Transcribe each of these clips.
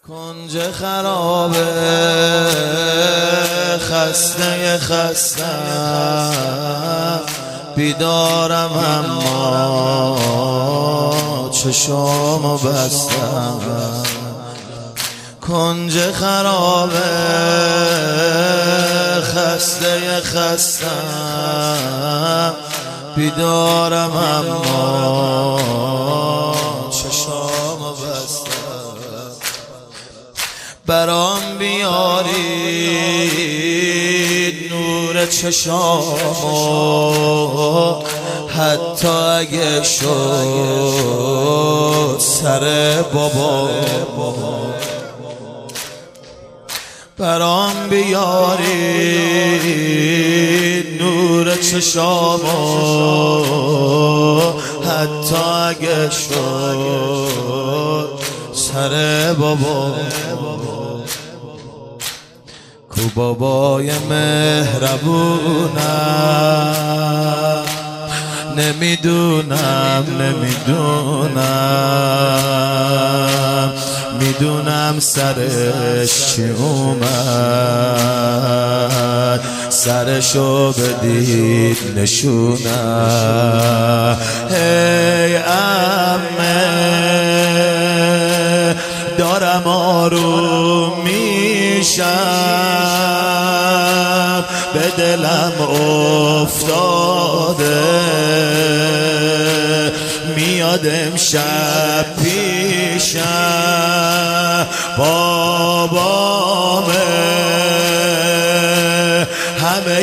کنج خرابه خسته بیدارم اما چشامو بستم. کنج خرابه خسته بیدارم اما چشامو بستم. برام بیارید نور چشامو حتی اگه شد سر بابا. برام بیارید نور چشامو حتی اگه شد سر بابا. کو بابای مهربونم میدونم سرش چی اومد، سرشو بدید نشونم. هی عمه دارم آروم میشم، به دلم افتاده میاد امشب پیشم. بابامه همه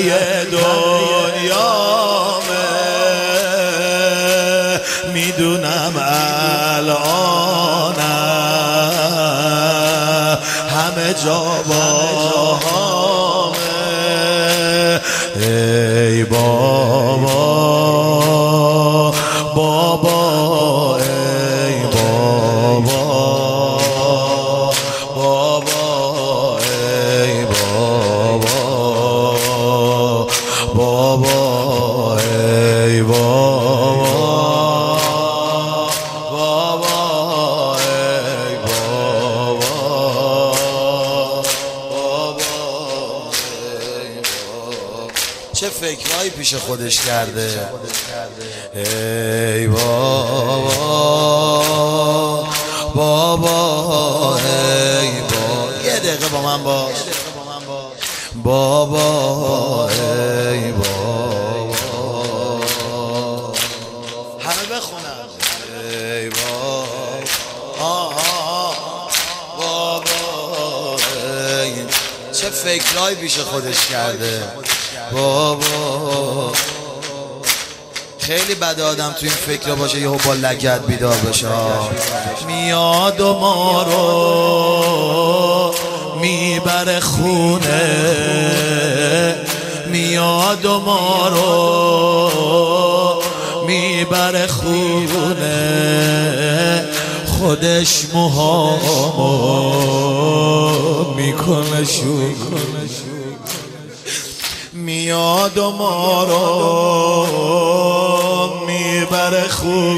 دنیامه، میدونم الانم همه جا باهامه. ای بابا بابا ای بابا بابا ای بابا بابا ای بابا بابا ای بابا بابا ای بابا. چه فکرهایی پیش خودش کرده. ای بابا بابا ای بابا. یه دقیقه با من باش. بابا ای بابا همه بخونم. ای بابا بابا ای. چه فکرهایی پیش خودش کرده. بابا خیلی بده آدم تو این فکر باشه یهو با لگد بیدار بشه. میاد و ما رو میبره خونه، میاد و ما رو میبره خونه، خودش موهامو میکنه شونه. میاد و ما رو میبره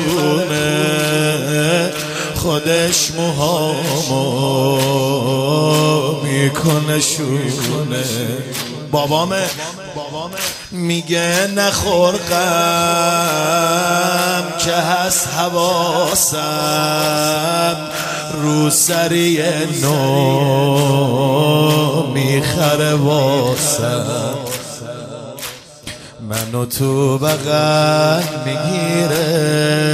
خونه، خودش موهامو میکنه شونه. بابامه میگه نخور غم که هست حواسم، رو سری نو میخره واسم. منو تو بغل میگیره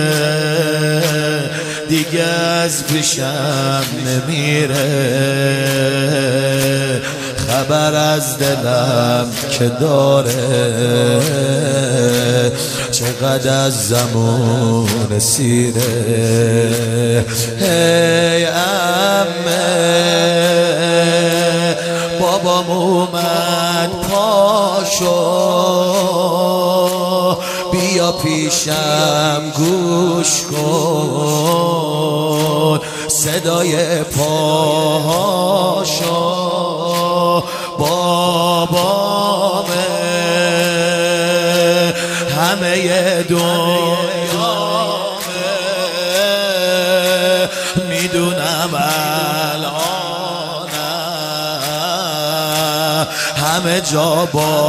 دیگه از پیشم نمیره، خبر از دلم که داره چقدر از زمان سیره. هی عمه بابام اومد پاشو بیا پیشم گوش کن صدای پاهاشو. بابامه همه دنیامه، میدونم الان همه جا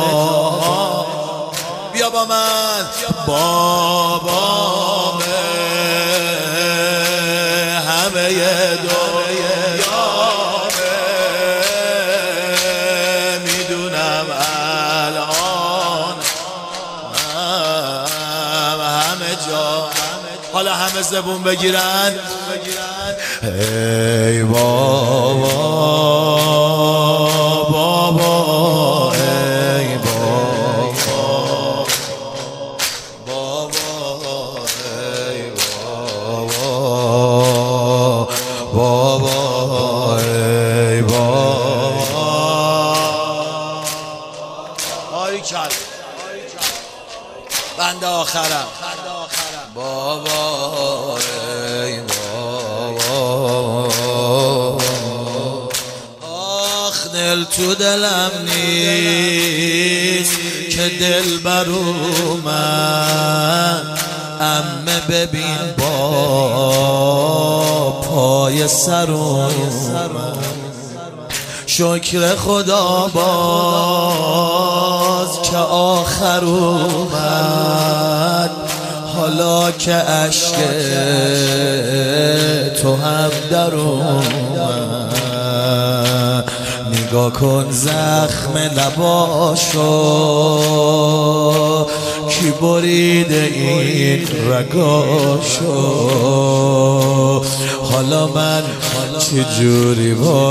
بیا با من بابام همه دنیامه میدونم الان همه جا حالا همه زبون بگیرن ای بابا بابا ای بابا بابا ای بابا بابا ای بابا آی کل بنده آخرم بابا ای بابا آخ دل تو دلم نیست که دل بر اومد عمه ببین با پای سر اومد شکر خدا باز که آخر اومد حالا که عشق تو هم در اومد نگاه کن زخم لباشو کی بریده این رگاشو حالا من چجوری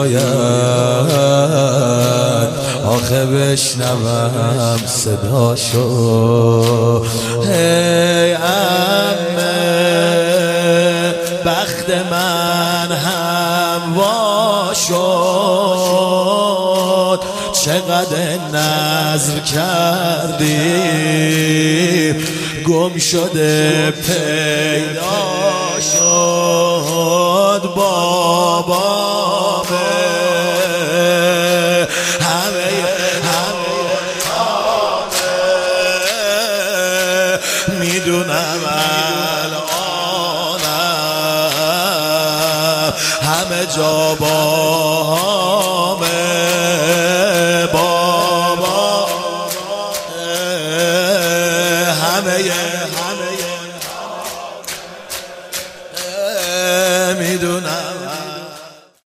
باید آخه بشنوم صداشو هی عمه بخت من هم وا شد چقدر نذر کردی گم شده پیدا شد بابا همه میدونم الانم همه جا